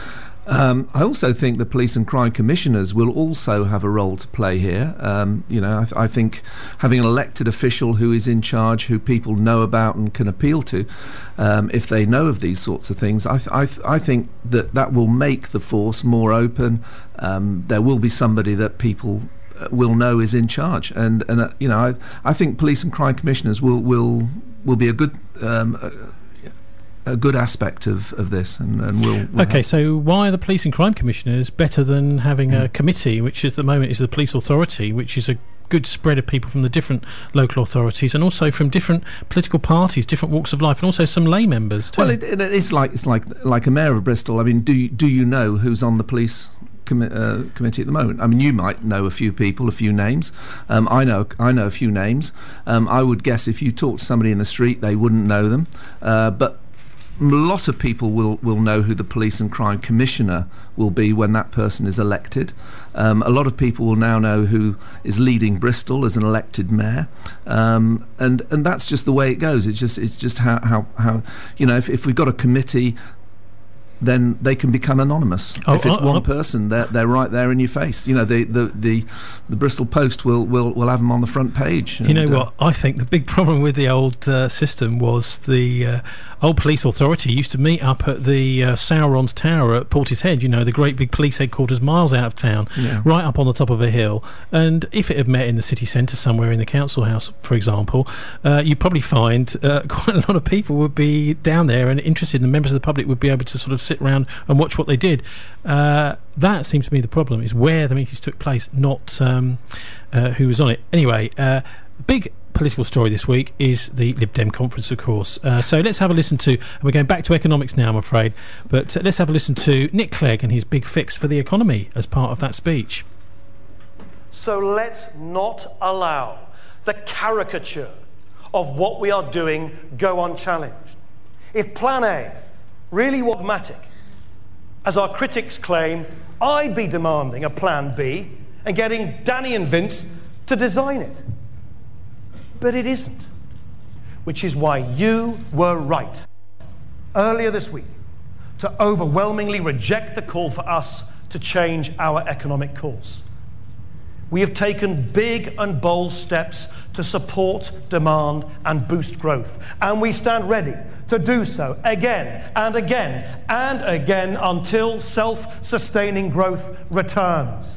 Um, I also think the police and crime commissioners will also have a role to play here. Um, you know, I, th- I think having an elected official who is in charge, who people know about and can appeal to, um, if they know of these sorts of things, I, th- I, th- I think that that will make the force more open. Um, there will be somebody that people will know is in charge, and and uh, you know, I I think police and crime commissioners will will will be a good. Um, uh, a good aspect of, of this, and, and we'll, we'll okay help. So why are the police and crime commissioners better than having Mm. a committee, which is at the moment is the police authority, which is a good spread of people from the different local authorities and also from different political parties, different walks of life, and also some lay members too? Well, it, it is like it's like like a mayor of Bristol. I mean, do you, do you know who's on the police commi- uh, committee at the moment? I mean, you might know a few people, a few names. Um, I know I know a few names. Um, I would guess if you talk to somebody in the street, they wouldn't know them, uh, but a lot of people will, will know who the police and crime commissioner will be when that person is elected. Um, a lot of people will now know who is leading Bristol as an elected mayor, um, and and that's just the way it goes. It's just it's just how how, how you know if, if we've got a committee, then they can become anonymous. Oh, if it's oh, one oh. person, they're they're right there in your face. You know, the the the, the Bristol Post will, will will have them on the front page. You know and, uh, what? I think the big problem with the old uh, system was the uh, old police authority used to meet up at the uh, Sauron's Tower at Portishead, you know, the great big police headquarters miles out of town, Yeah. right up on the top of a hill. And if it had met in the city centre somewhere in the council house, for example, uh, you'd probably find uh, quite a lot of people would be down there and interested, and members of the public would be able to sort of sit around and watch what they did. Uh, that seems to be the problem, is where the meetings took place, not um, uh, who was on it. Anyway, uh, big political story this week is the Lib Dem conference, of course. Uh, so let's have a listen to, and we're going back to economics now, I'm afraid, but uh, let's have a listen to Nick Clegg and his big fix for the economy as part of that speech. So let's not allow the caricature of what we are doing go unchallenged. If Plan A really was pragmatic, as our critics claim, I'd be demanding a Plan B and getting Danny and Vince to design it. But it isn't, which is why you were right earlier this week to overwhelmingly reject the call for us to change our economic course. We have taken big and bold steps to support demand and boost growth, and we stand ready to do so again and again and again until self-sustaining growth returns.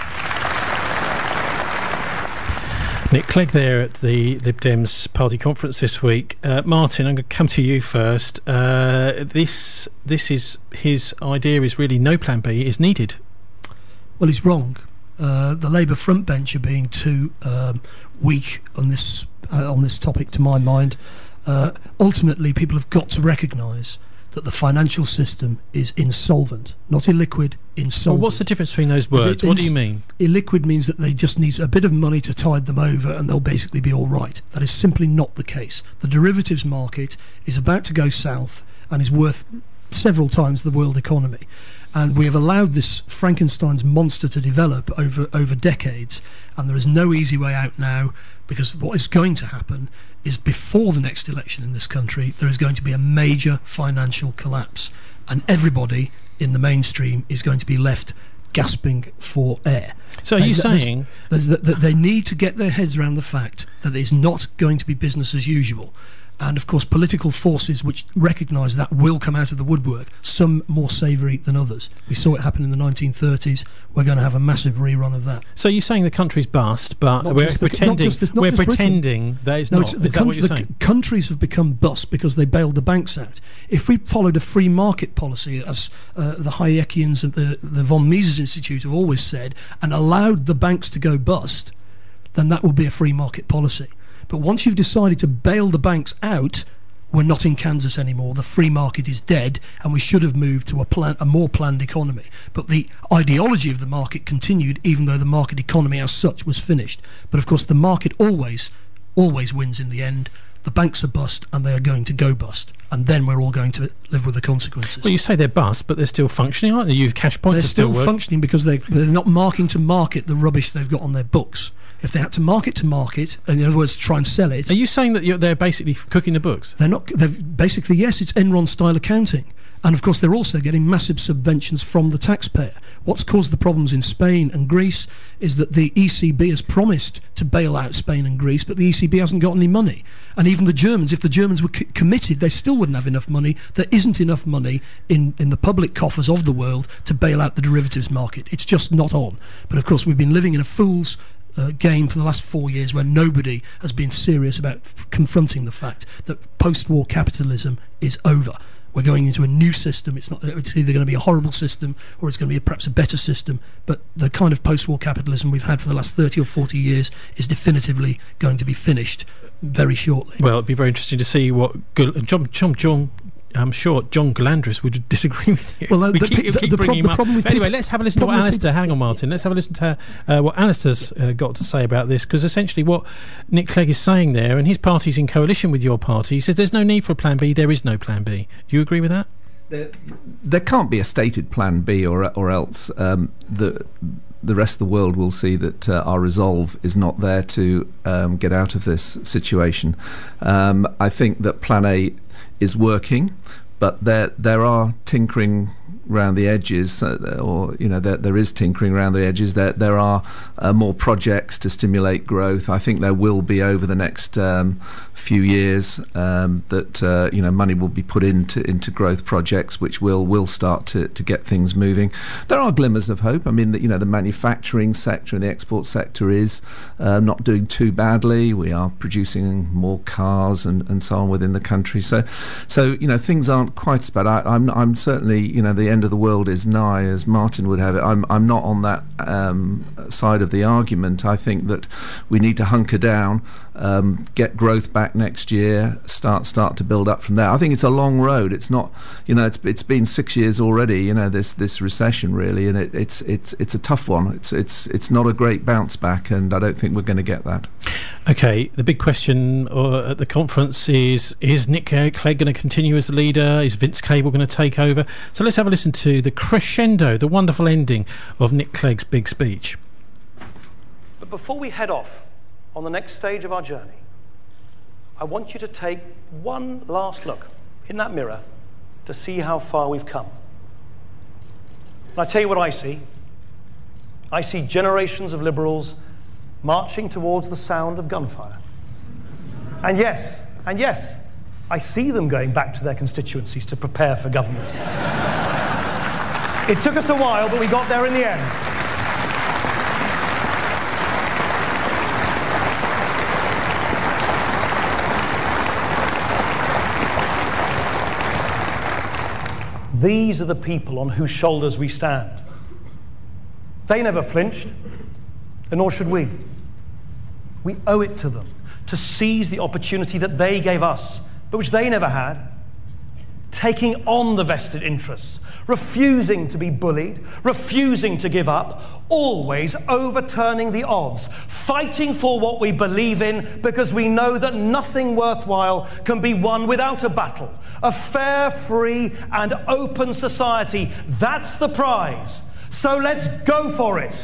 Nick Clegg there at the Lib Dems party conference this week. Uh, Martin, I'm going to come to you first. Uh, this this is his idea is really no Plan B is needed. Well, he's wrong. Uh, the Labour front bench are being too um, weak on this uh, on this topic, to my mind. Uh, ultimately, people have got to recognise that the financial system is insolvent, not illiquid, insolvent. Well, what's the difference between those words? What do you mean? Illiquid means that they just need a bit of money to tide them over and they'll basically be all right. That is simply not the case. The derivatives market is about to go south and is worth several times the world economy. And we have allowed this Frankenstein's monster to develop over, over decades, and there is no easy way out now, because what is going to happen is before the next election in this country, there is going to be a major financial collapse, and everybody in the mainstream is going to be left gasping for air. So are you saying there's, there's, that they need to get their heads around the fact that it's not going to be business as usual. And of course, political forces which recognise that will come out of the woodwork, some more savoury than others. We saw it happen in the nineteen thirties. We're going to have a massive rerun of that. So you're saying the country's bust, but Not we're just the- not pretending just the- not we're just Britain. pretending that it's No, not. it's the, Is that what country, you're the saying? c- countries have become bust because they bailed the banks out. If we followed a free market policy, as uh, the Hayekians of the, the von Mises Institute have always said, and allowed the banks to go bust, then that would be a free market policy. But once you've decided to bail the banks out, we're not in Kansas anymore. The free market is dead, and we should have moved to a plan, a more planned economy. But the ideology of the market continued, even though the market economy as such was finished. But of course, the market always, always wins in the end. The banks are bust, and they are going to go bust, and then we're all going to live with the consequences. Well, you say they're bust, but they're still functioning, aren't they? You cash points They're are still, still work. functioning because they, they're not marking to market the rubbish they've got on their books. If they had to market to market, and in other words, try and sell it, Are you saying that you're, they're basically cooking the books? they're not. They're basically, yes, it's Enron style accounting. And of course they're also getting massive subventions from the taxpayer. What's caused the problems in Spain and Greece is that the E C B has promised to bail out Spain and Greece, but the E C B hasn't got any money. And even the Germans, if the Germans were c- committed, they still wouldn't have enough money. There isn't enough money in, in the public coffers of the world to bail out the derivatives market. It's just not on. But of course we've been living in a fool's Uh, game for the last four years where nobody has been serious about f- confronting the fact that post-war capitalism is over. We're going into a new system. It's not. It's either going to be a horrible system or it's going to be a, perhaps a better system. But the kind of post-war capitalism we've had for the last thirty or forty years is definitively going to be finished very shortly. Well, it'd be very interesting to see what Gul- John, John, John I'm sure John Galandris would disagree with you. Well, uh, we the, keep, the, keep the, bringing prob- him the problem up. with But anyway, people, let's have a listen to what Alistair. Hang on, Martin. Let's have a listen to uh, what Alistair's uh, got to say about this, because essentially what Nick Clegg is saying there, and his party's in coalition with your party, he says there's no need for a plan B. There is no plan B. Do you agree with that? There, there can't be a stated plan B, or or else um, the. the rest of the world will see that uh, our resolve is not there to um, get out of this situation. Um, I think that Plan A is working, but there there are tinkering around the edges, uh, or you know there there is tinkering around the edges. There there are uh, more projects to stimulate growth. I think there will be over the next um, few years um, that uh, you know money will be put into into growth projects, which will will start to, to get things moving. There are glimmers of hope. I mean, the, you know, the manufacturing sector and the export sector is uh, not doing too badly. We are producing more cars and, and so on within the country. So so you know things aren't quite as bad. I, I'm I'm certainly you know the end of the world is nigh, as Martin would have it. I'm I'm not on that um, side of the argument. I think that we need to hunker down, um, get growth back next year, start start to build up from there. I think it's a long road. It's not, you know, it's it's been six years already. You know, this this recession really, and it, it's it's it's a tough one. It's it's it's not a great bounce back, and I don't think we're going to get that. Okay, the big question uh, at the conference is: is Nick Clegg going to continue as the leader? Is Vince Cable going to take over? So let's have a listen to the crescendo, the wonderful ending of Nick Clegg's big speech. But before we head off on the next stage of our journey, I want you to take one last look in that mirror to see how far we've come. And I tell you what I see. I see generations of Liberals marching towards the sound of gunfire. And yes, and yes, I see them going back to their constituencies to prepare for government. It took us a while, but we got there in the end. These are the people on whose shoulders we stand. They never flinched, and nor should we. We owe it to them to seize the opportunity that they gave us, but which they never had, taking on the vested interests, refusing to be bullied, refusing to give up, always overturning the odds, fighting for what we believe in because we know that nothing worthwhile can be won without a battle. A fair, free, and open society. That's the prize. So let's go for it.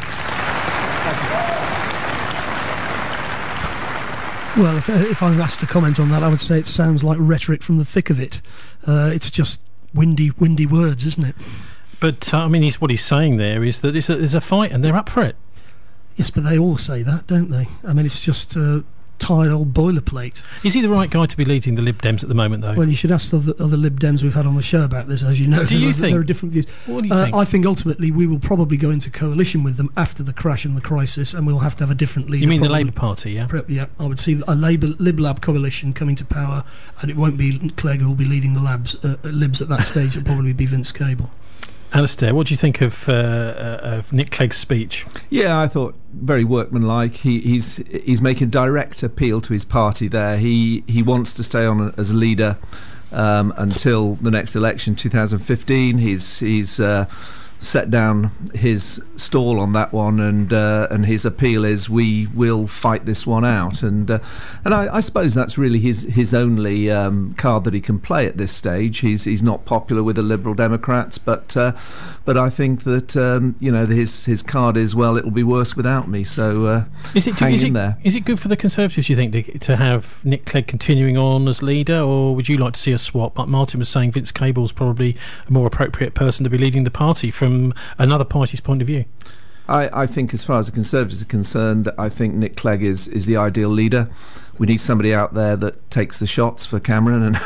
Well, if, if I'm asked to comment on that, I would say it sounds like rhetoric from the thick of it. Uh, it's just windy, windy words, isn't it? But uh, I mean, he's, what he's saying there is that it's a, there's a fight and they're up for it. Yes, but they all say that, don't they? I mean, it's just uh, tired old boilerplate. Is he the right guy to be leading the Lib Dems at the moment, though? Well, you should ask the other, other Lib Dems we've had on the show about this, as you know. Do you there, think? There are different views. What do you uh, think? I think ultimately we will probably go into coalition with them after the crash and the crisis, and we'll have to have a different leader. You mean probably. the Labour Party, yeah? Yeah, I would see a Labour Lib Lab coalition coming to power, and it won't be Clegg who will be leading the labs, uh, Libs at that stage. It'll probably be Vince Cable. Alistair, what do you think of, uh, uh, of Nick Clegg's speech? Yeah, I thought very workmanlike. He, he's he's making direct appeal to his party there. He he wants to stay on as leader um, until the next election, two thousand fifteen. He's he's uh, set down his stall on that one, and uh, and his appeal is we will fight this one out, and uh, and I, I suppose that's really his his only um, card that he can play at this stage. He's he's not popular with the Liberal Democrats, but uh, but I think that um, you know his his card is, well, it'll be worse without me. So uh, is it hang is in it, there. Is it good for the Conservatives, you think, to, to have Nick Clegg continuing on as leader, or would you like to see a swap? Like Martin was saying, Vince Cable's probably a more appropriate person to be leading the party from from another party's point of view. I, I think as far as the Conservatives are concerned, I think Nick Clegg is, is the ideal leader. We need somebody out there that takes the shots for Cameron, and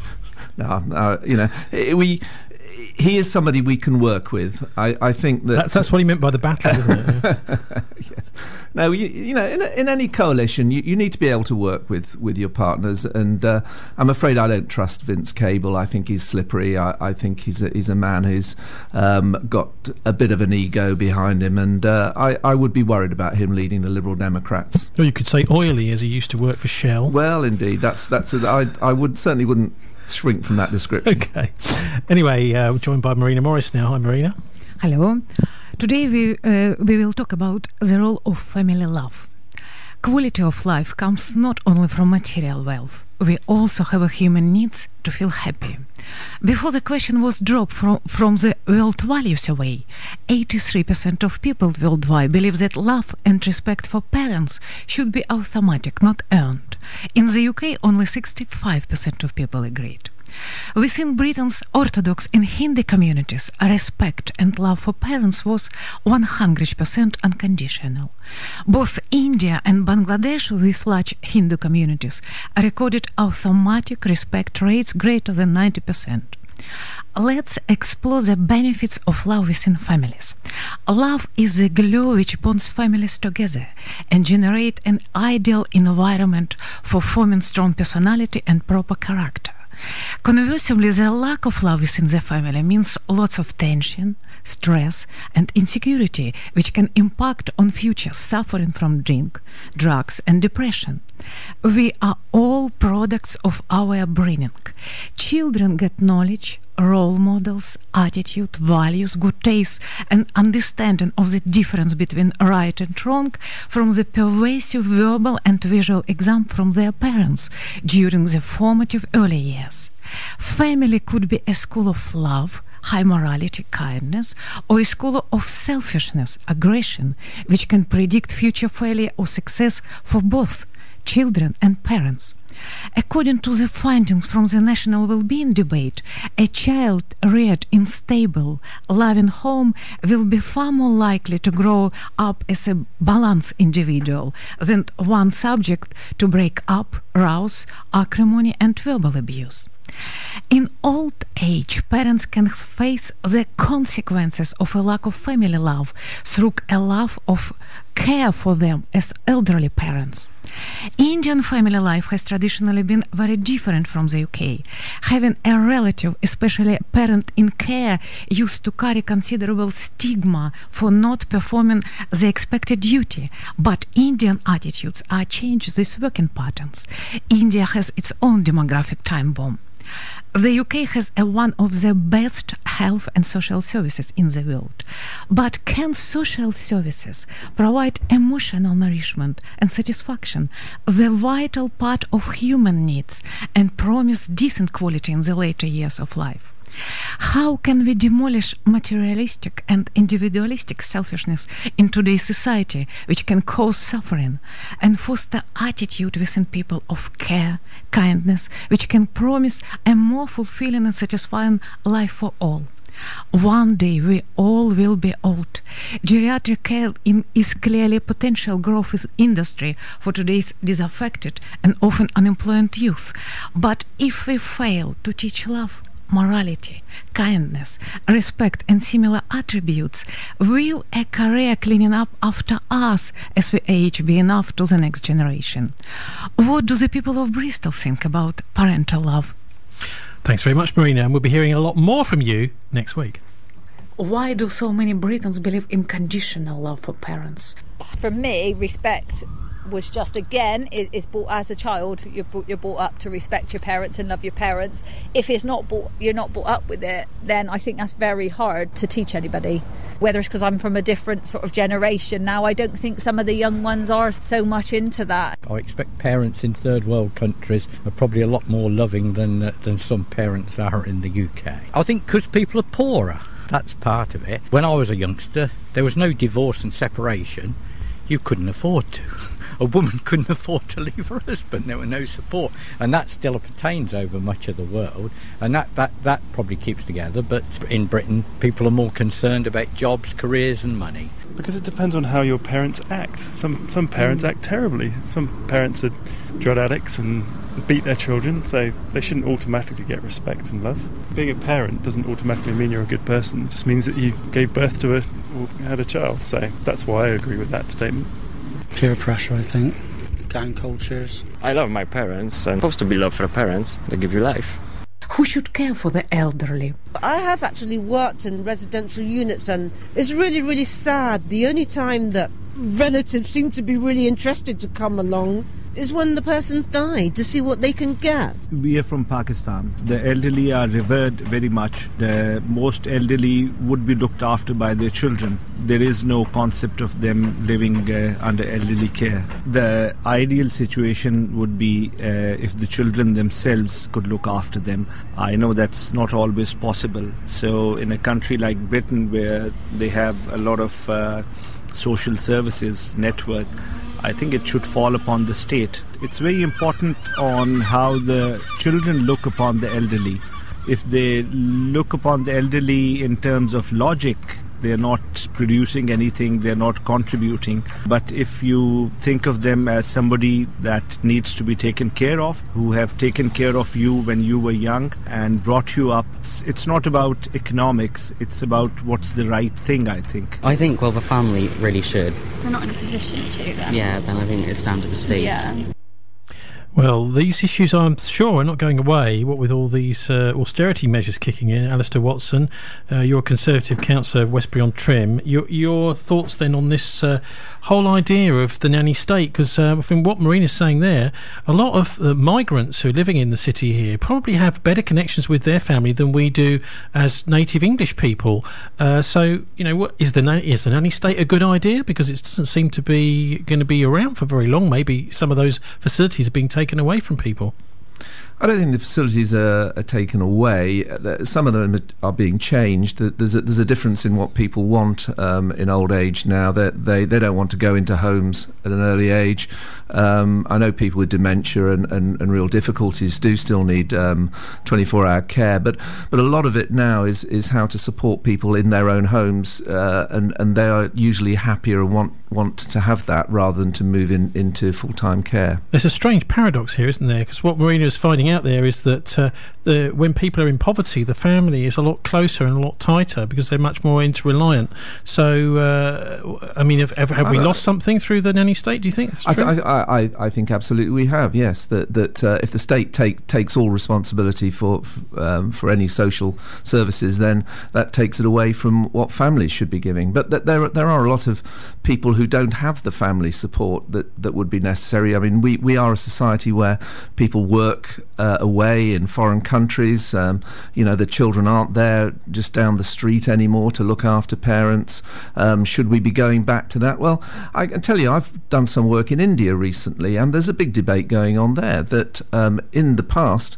no, no, you know, we he is somebody we can work with. I, I think that that's, that's what he meant by the battle, isn't it? Yeah. Yes. No, you, you know, in, in any coalition, you, you need to be able to work with, with your partners, and uh, I'm afraid I don't trust Vince Cable. I think he's slippery. I, I think he's a, he's a man who's um, got a bit of an ego behind him, and uh, I, I would be worried about him leading the Liberal Democrats. Or you could say oily, as he used to work for Shell. Well, indeed, that's that's a, I I would certainly wouldn't shrink from that description. Okay. Anyway, uh, we're joined by Marina Morris now. Hi, Marina. Hello. Today we uh, we will talk about the role of family love. Quality of life comes not only from material wealth. We also have a human needs to feel happy. Before the question was dropped from, from the World Value Survey, eighty-three percent of people worldwide believe that love and respect for parents should be automatic, not earned. In the U K, only sixty-five percent of people agreed. Within Britain's Orthodox and Hindu communities, respect and love for parents was one hundred percent unconditional. Both India and Bangladesh, with large Hindu communities, recorded automatic respect rates greater than ninety percent. Let's explore the benefits of love within families. Love is the glue which bonds families together and generates an ideal environment for forming strong personality and proper character. Conversely, the lack of love within the family means lots of tension, stress, and insecurity, which can impact on future suffering from drink, drugs, and depression. We are all products of our upbringing. Children get knowledge, role models, attitude, values, good taste, and understanding of the difference between right and wrong from the pervasive verbal and visual exam from their parents during the formative early years. Family could be a school of love, high morality, kindness, or a school of selfishness, aggression, which can predict future failure or success for both children and parents. According to the findings from the National Wellbeing Debate, a child reared in stable, loving home will be far more likely to grow up as a balanced individual than one subject to break up, rouse, acrimony, and verbal abuse. In old age, parents can face the consequences of a lack of family love through a lack of care for them as elderly parents. Indian family life has traditionally been very different from the U K. Having a relative, especially a parent in care, used to carry considerable stigma for not performing the expected duty. But Indian attitudes are changed these working patterns. India has its own demographic time bomb. The U K has a, one of the best health and social services in the world. But can social services provide emotional nourishment and satisfaction, the vital part of human needs, and promise decent quality in the later years of life? How can we demolish materialistic and individualistic selfishness in today's society, which can cause suffering, and foster attitude within people of care, kindness, which can promise a more fulfilling and satisfying life for all? One day we all will be old. Geriatric care in, is clearly a potential growth industry for today's disaffected and often unemployed youth. But if we fail to teach love, morality, kindness, respect, and similar attributes, will a career cleaning up after us as we age be enough to the next generation? What do the people of Bristol think about parental love? Thanks very much, Marina, and we'll be hearing a lot more from you next week. Why do so many Britons believe in conditional love for parents? For me, respect was just, again, is, is brought as a child. You're brought, you're brought up to respect your parents and love your parents. If it's not brought, you're not brought up with it, then I think that's very hard to teach anybody. Whether it's because I'm from a different sort of generation now, I don't think some of the young ones are so much into that. I expect parents in third world countries are probably a lot more loving than uh, than some parents are in the U K. I think because people are poorer, that's part of it. When I was a youngster, there was no divorce and separation. You couldn't afford to. A woman couldn't afford to leave her husband. There were no support, and that still pertains over much of the world, and that, that, that probably keeps together. But in Britain, people are more concerned about jobs, careers and money. Because it depends on how your parents act. Some some parents act terribly. Some parents are drug addicts and beat their children, so they shouldn't automatically get respect and love. Being a parent doesn't automatically mean you're a good person. It just means that you gave birth to a or had a child. So that's why I agree with that statement. Peer pressure, I think. Gang cultures. I love my parents, and supposed to be love for the parents. They give you life. Who should care for the elderly? I have actually worked in residential units, and it's really, really sad. The only time that relatives seem to be really interested to come along is when the person died, to see what they can get. We are from Pakistan. The elderly are revered very much. The most elderly would be looked after by their children. There is no concept of them living uh, under elderly care. The ideal situation would be uh, if the children themselves could look after them. I know that's not always possible. So in a country like Britain, where they have a lot of uh, social services network, I think it should fall upon the state. It's very important on how the children look upon the elderly. If they look upon the elderly in terms of logic, they're not producing anything, they're not contributing. But if you think of them as somebody that needs to be taken care of, who have taken care of you when you were young and brought you up, it's, it's not about economics, it's about what's the right thing, I think. I think, well, the family really should. They're not in a position to, then. Yeah, then I think it's down to the state. Yeah. Well, these issues, I'm sure, are not going away, what with all these uh, austerity measures kicking in. Alistair Watson, uh, you're a Conservative councillor of Westbury-on-Trim. Your, your thoughts then on this uh, whole idea of the nanny state? Because uh, from what Marina's saying there, a lot of the migrants who are living in the city here probably have better connections with their family than we do as native English people. Uh, so, you know, what, is the nanny, is the nanny state a good idea? Because it doesn't seem to be going to be around for very long. Maybe some of those facilities are being taken taken away from people. I don't think the facilities are, are taken away. Some of them are being changed. There's a, there's a difference in what people want um, in old age now. That they, they don't want to go into homes at an early age. Um, I know people with dementia and, and, and real difficulties do still need um, twenty-four hour care, but but a lot of it now is is how to support people in their own homes, uh, and and they are usually happier and want want to have that rather than to move in into full-time care. There's a strange paradox here, isn't there? Because what Marina is finding out there is that uh, the when people are in poverty, the family is a lot closer and a lot tighter because they're much more interreliant. So, uh, I mean, have, have, have we lost something through the nanny state, do you think? That's true? I, th- I, I, I think absolutely we have, yes. That that uh, if the state take, takes all responsibility for um, for any social services, then that takes it away from what families should be giving. But th- there, there are a lot of people who don't have the family support that, that would be necessary. I mean, we, we are a society where people work uh, away in foreign countries. Um, you know, the children aren't there just down the street anymore to look after parents. Um, should we be going back to that? Well, I can tell you, I've done some work in India recently, and there's a big debate going on there that um, in the past,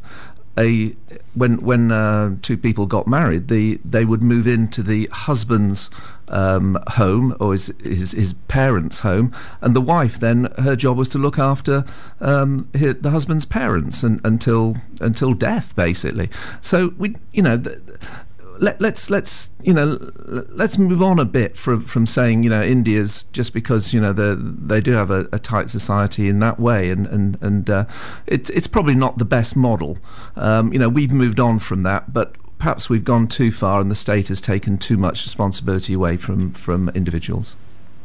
a when when uh, two people got married, the they would move into the husband's um, home or his, his his parents' home, and the wife then her job was to look after um, his, the husband's parents and, until until death, basically. So we, you know. Th- Let, let's let's you know let's move on a bit from from saying you know India's just because you know they they do have a, a tight society in that way, and and and uh, it's it's probably not the best model. Um, you know we've moved on from that, but perhaps we've gone too far, and the state has taken too much responsibility away from from individuals.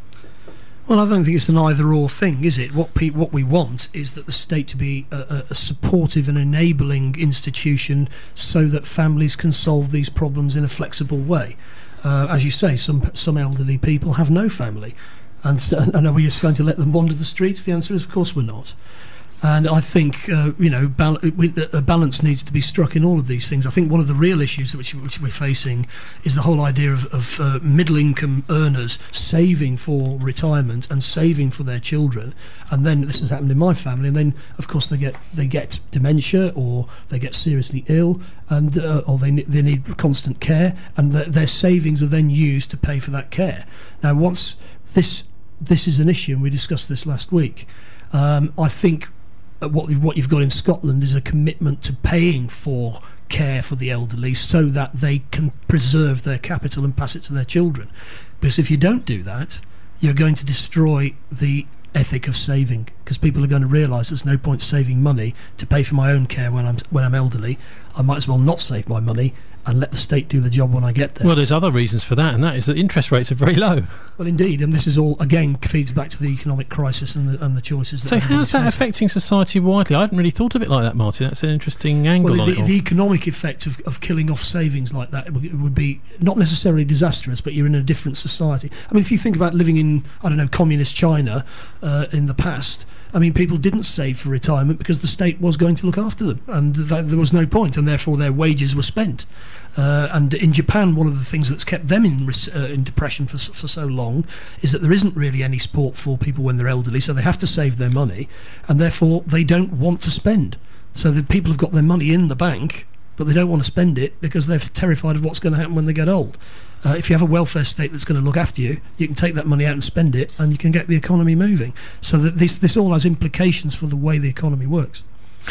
Well, I don't think it's an either-or thing, is it? What pe- what we want is that the state to be a, a supportive and enabling institution so that families can solve these problems in a flexible way. Uh, as you say, some some elderly people have no family. And, so, and are we just going to let them wander the streets? The answer is, of course, we're not. And I think, uh, you know, bal- we, a balance needs to be struck in all of these things. I think one of the real issues which, which we're facing is the whole idea of, of uh, middle-income earners saving for retirement and saving for their children. And then this has happened in my family. And then, of course, they get they get dementia, or they get seriously ill, and uh, or they they need constant care, and the, their savings are then used to pay for that care. Now, once this this is an issue, and we discussed this last week, um, I think. What, what you've got in Scotland is a commitment to paying for care for the elderly so that they can preserve their capital and pass it to their children. Because if you don't do that, you're going to destroy the ethic of saving, because people are going to realise there's no point saving money to pay for my own care when I'm when I'm elderly. I might as well not save my money and let the state do the job when I get there. Well, there's other reasons for that, and that is that interest rates are very low. Well, indeed, and this is all, again, feeds back to the economic crisis and the, and the choices that So how's that facing. affecting society widely? I hadn't really thought of it like that, Martin. That's an interesting angle well, on the, it all. the economic effect of, of killing off savings like that would, would be not necessarily disastrous, but you're in a different society. I mean, if you think about living in, I don't know, communist China uh, in the past, I mean, people didn't save for retirement because the state was going to look after them, and th- there was no point, and therefore their wages were spent. Uh, and in Japan, one of the things that's kept them in res- uh, in depression for for so long is that there isn't really any support for people when they're elderly, so they have to save their money, and therefore they don't want to spend. So the people have got their money in the bank, but they don't want to spend it because they're terrified of what's going to happen when they get old. Uh, if you have a welfare state that's going to look after you, you can take that money out and spend it, and you can get the economy moving. So that this this all has implications for the way the economy works.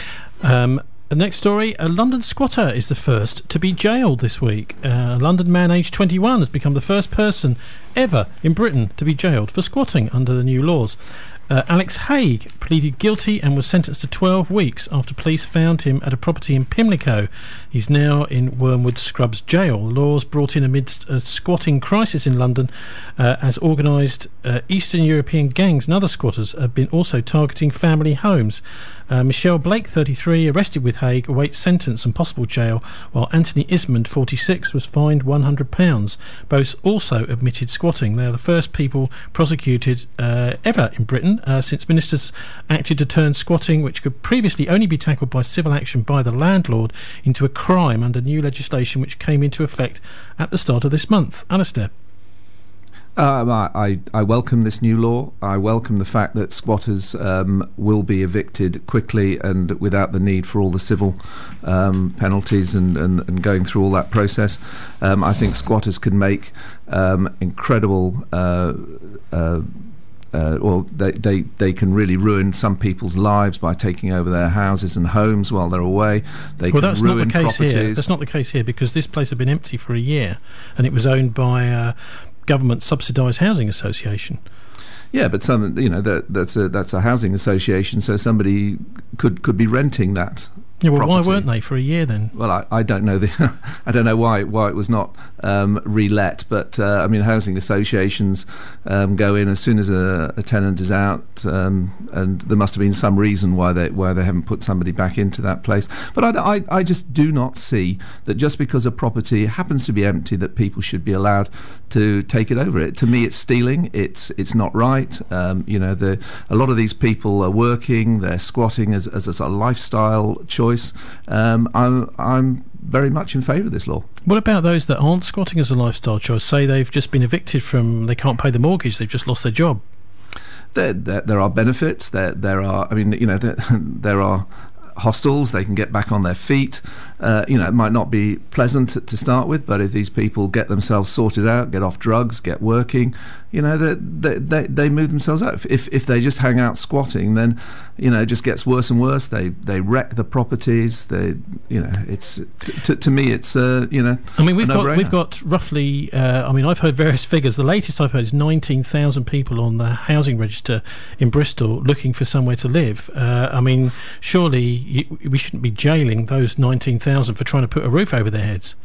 Um, the next story, a London squatter is the first to be jailed this week. Uh, a London man aged twenty-one has become the first person ever in Britain to be jailed for squatting under the new laws. Uh, Alex Haig pleaded guilty and was sentenced to twelve weeks after police found him at a property in Pimlico. He's now in Wormwood Scrubs jail. Laws brought in amidst a squatting crisis in London uh, as organised uh, Eastern European gangs and other squatters have been also targeting family homes. Uh, Michelle Blake, thirty-three, arrested with Haig, awaits sentence and possible jail, while Anthony Ismond, forty-six, was fined one hundred pounds. Both also admitted squatting. They are the first people prosecuted uh, ever in Britain Uh, since ministers acted to turn squatting, which could previously only be tackled by civil action by the landlord, into a crime under new legislation which came into effect at the start of this month. Alistair. Um, I, I, I welcome this new law. I welcome the fact that squatters um, will be evicted quickly and without the need for all the civil um, penalties and, and, and going through all that process. Um, I think squatters can make um, incredible uh, uh, Uh, or they, they, they can really ruin some people's lives by taking over their houses and homes while they're away. They well, can that's ruin not the case properties. here. That's not the case here because this place had been empty for a year and it was owned by a government subsidised housing association. Yeah, but some, you know, that, that's a that's a housing association, so somebody could could be renting that. Yeah, well, property. why weren't they for a year then? Well, I, I don't know the I don't know why why it was not um, relet, but uh, I mean, housing associations um, go in as soon as a, a tenant is out, um, and there must have been some reason why they why they haven't put somebody back into that place. But I, I, I just do not see that just because a property happens to be empty, that people should be allowed to take it over. It to me, it's stealing. It's it's not right. Um, you know, the a lot of these people are working. They're squatting as as, as a lifestyle choice. Um, I'm, I'm very much in favour of this law. What about those that aren't squatting as a lifestyle choice? Say they've just been evicted from, they can't pay the mortgage, they've just lost their job. There, there, there are benefits. There, there are. I mean, you know, there, there are hostels. They can get back on their feet. Uh, you know, it might not be pleasant to, to start with, but if these people get themselves sorted out, get off drugs, get working, you know, they they they move themselves out. If if they just hang out squatting, then, you know, it just gets worse and worse. They they wreck the properties. They, you know, it's t- t- to me, it's uh, you know. I mean, we've got we've got roughly. Uh, I mean, I've heard various figures. The latest I've heard is nineteen thousand people on the housing register in Bristol looking for somewhere to live. Uh, I mean, surely you, we shouldn't be jailing those nineteen thousand for trying to put a roof over their heads.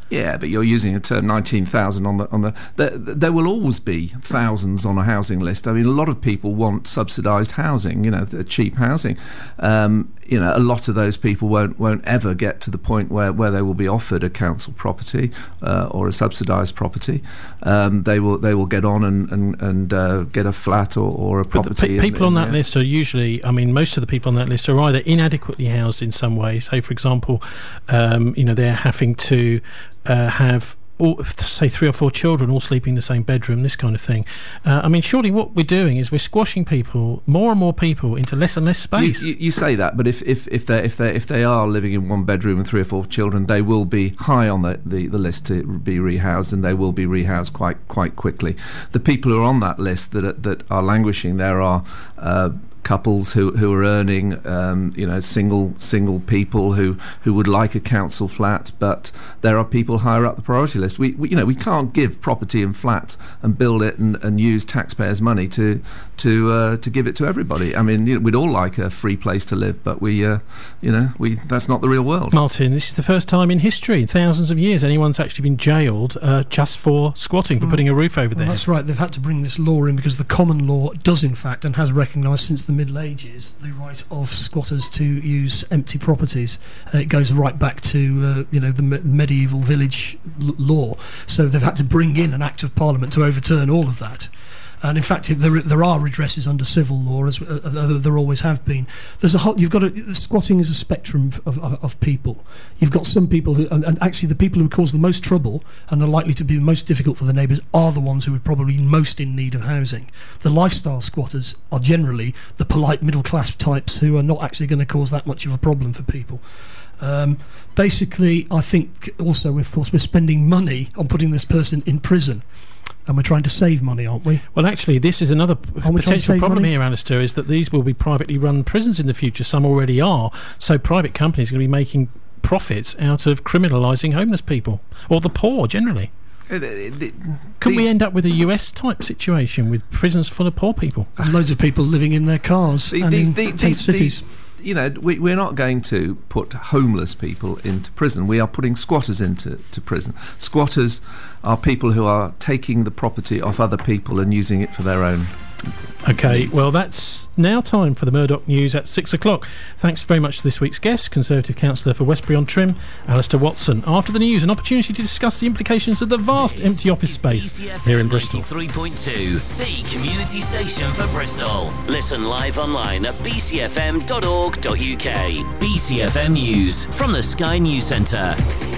Yeah, but you're using a term nineteen thousand on the on the, the. There will always be thousands on a housing list. I mean, a lot of people want subsidised housing, you know, the cheap housing. Um, you know, a lot of those people won't won't ever get to the point where, where they will be offered a council property uh, or a subsidised property. Um, they will they will get on and and, and uh, get a flat or, or a property. But the pe- people in, on that yeah. list are usually, I mean, most of the people on that list are either inadequately housed in some way. Say, for example, um, you know, they're having to uh, have. All, say three or four children all sleeping in the same bedroom, this kind of thing. Uh, I mean, surely what we're doing is we're squashing people, more and more people, into less and less space. You, you, you say that, but if if if they if they if they are living in one bedroom with three or four children, they will be high on the, the, the list to be rehoused, and they will be rehoused quite quite quickly. The people who are on that list that are, that are languishing, there are. Uh, couples who who are earning, um, you know, single single people who who would like a council flat, but there are people higher up the priority list. We, we you know we can't give property and flats and build it and, and use taxpayers' money to to uh, to give it to everybody. I mean, you know, we'd all like a free place to live, but we uh, you know we that's not the real world. Martin, this is the first time in history, in thousands of years, anyone's actually been jailed uh, just for squatting, for mm. putting a roof over well, their head. That's right. They've had to bring this law in because the common law does, in fact, and has recognised since the Middle Ages the right of squatters to use empty properties. Uh, it goes right back to uh, you know the me- medieval village l- law. So they've had to bring in an Act of Parliament to overturn all of that. And in fact, there there are redresses under civil law, as uh, there always have been. There's a whole, you've got a, squatting is a spectrum of, of, of people. You've got some people who, and, and actually the people who cause the most trouble and are likely to be the most difficult for the neighbours are the ones who are probably most in need of housing. The lifestyle squatters are generally the polite middle class types who are not actually going to cause that much of a problem for people. Um, basically, I think also, of course, we're spending money on putting this person in prison. And we're trying to save money, aren't we? Well, actually, this is another potential problem money? here, Alistair, is that these will be privately run prisons in the future. Some already are. So private companies are going to be making profits out of criminalising homeless people, or the poor generally. It, it, it, Couldn't we end up with a U S-type situation with prisons full of poor people? And loads of people living in their cars the, and the, in the, tent these, cities. The, you know, we, we're not going to put homeless people into prison. We are putting squatters into to prison. Squatters are people who are taking the property off other people and using it for their own Okay, needs. Well, that's now time for the Murdoch News at six o'clock. Thanks very much to this week's guest, Conservative Councillor for Westbury-on-Trim, Alistair Watson. After the news, an opportunity to discuss the implications of the vast this empty office space here in Bristol. ninety-three point two, the community station for Bristol. Listen live online at b c f m dot org dot u k. B C F M News from the Sky News Centre.